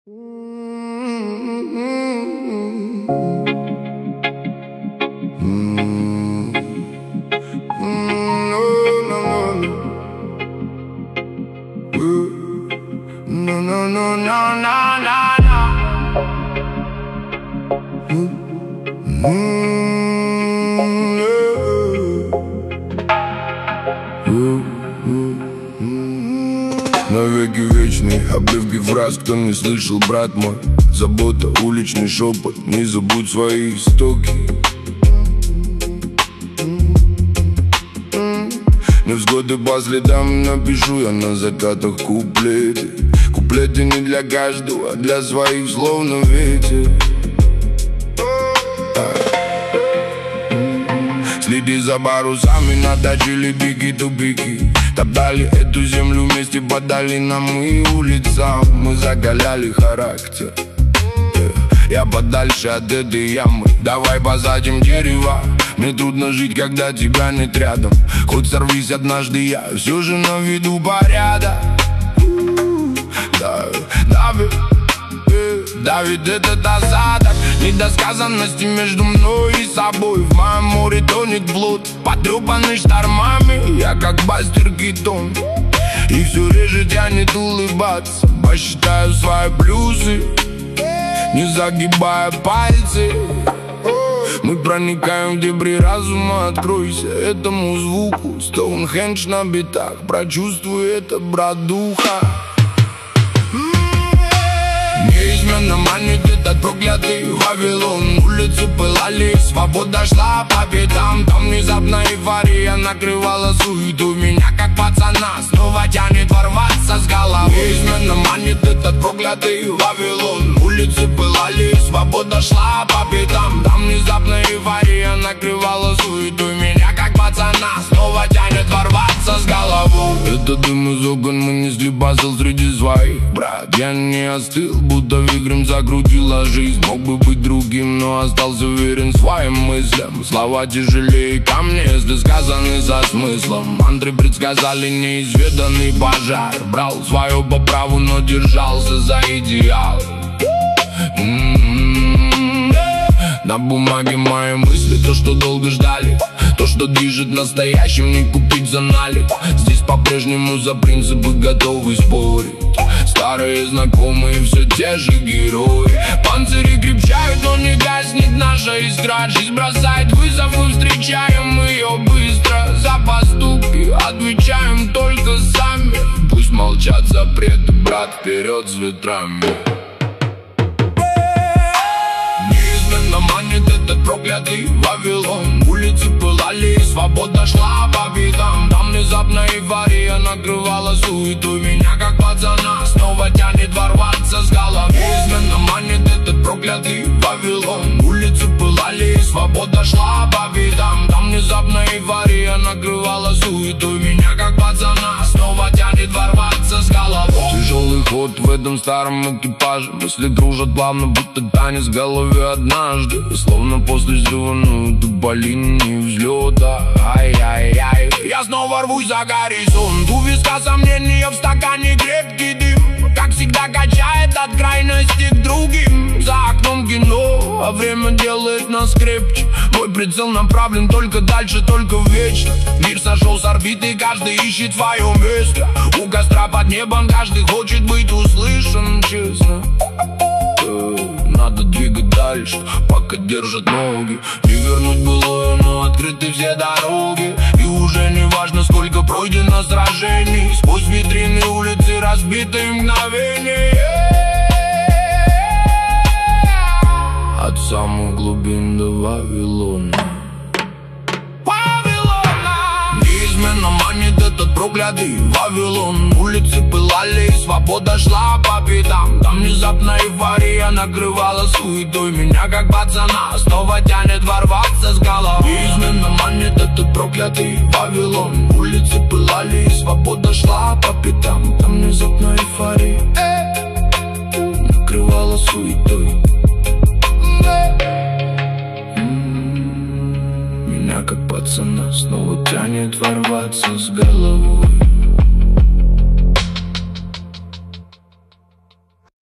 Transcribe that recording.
Навеки вечный, обрывки фраз, кто не слышал, брат мой. Забота, уличный шепот, не забудь свои истоки. Невзгоды по следам напишу я на закатах куплеты. Куплеты не для каждого, а для своих, словно ветер. Следи за парусами, наточили пики-тупики. Топтали эту землю вместе по долинам и улицам. Мы закаляли характер. Я подальше от этой ямы. Давай посадим дерево. Мне трудно жить, когда тебя нет рядом. Хоть сорвись однажды, я все же наведу порядок. Давит этот осадок недосказанности между мной и собой. В моем море тонет плот, потрепанный штормами. Я как Бастер Китон, и все реже тянет улыбаться. Посчитаю свои плюсы, не загибая пальцы. Мы проникаем в дебри разума, откройся этому звуку. Стоунхендж на битах, прочувствуй это, брат духа. Неизменно манит этот проклятый Вавилон. Улицы пылали, свобода шла по пятам. Там внезапно эйфория накрывала суету. Меня как пацана снова тянет ворваться с головы. Неизменно манит этот проклятый Вавилон. Улицы пылали, свобода шла по пятам. Там внезапно эйфория накрывала суету. Меня как пацана снова тянет ворваться с головой. Это дым из окон, мы несли посыл среди своих. Брат, я не остыл, будто вихрем закрутила жизнь. Мог бы быть другим, но остался уверен своим мыслям. Слова тяжелее камней, если сказаны со смыслом. Мантры предсказали неизведанный пожар. Брал свое по праву, но держался за идеал. На бумаге мои мысли, то, что долго ждали. То, что движет настоящим, не купить за налик. Здесь по-прежнему за принципы готовы спорить. Старые знакомые, все те же герои. Панцири крепчают, но не гаснет наша искра. Жизнь бросает вызов, мы встречаем ее быстро. За поступки отвечаем только сами. Пусть молчат запреты, брат, вперед с ветрами. Неизменно манит этот проклятый Вавилон. Улицы пылали, свобода шла по пятам. Там внезапно эйфория накрывала суету. Меня как пацана снова тянет ворваться с головы. Неизменно манит этот проклятый Вавилон. Улицы пылали, свобода шла по пятам. Там внезапно эйфория накрывала суету. Меня как пацана снова тянет ворваться с головы. Тяжелый ход в этом старом экипаже. Мысли кружат плавно, будто танец в голове однажды. Словно после взрыва на дуболине взлета. Ай-яй-яй, я снова рвусь за горизонт. У виска сомнения, в стакане крепкий дым. Как всегда качает от крайности к другим. За окном кино, а время делает нас крепче. Мой прицел направлен только дальше, только в вечно. Мир сошел с орбиты, каждый ищет свое место. У костра под небом каждый хочет быть услышан, честно. Надо двигать дальше, пока держат ноги. Не вернуть былое, но открыты все дороги. И уже не важно, сколько пройдено сражений. Сквозь витрины улицы разбитые мгновения. От самых глубин до Вавилона. Неизменно манит этот проклятый Вавилон. Улицы пылали, свобода шла по пятам. Там внезапно эйфория накрывала суетой. Меня как пацана снова тянет ворваться с головы. Неизменно манит этот проклятый Вавилон. Улицы пылали, свобода шла по пятам. Там внезапно эйфория накрывала суетой. Меня как пацана снова тянет ворваться с головой.